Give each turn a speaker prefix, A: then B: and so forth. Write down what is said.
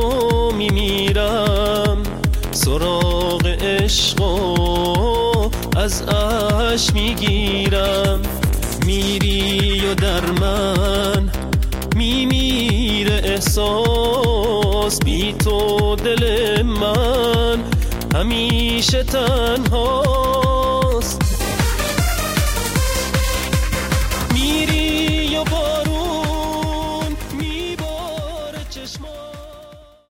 A: تو میمیرم، سراغ عشق و از عشق میگیرم. میری و در من میمیره احساس، بی تو دل من همیشه تنهاست.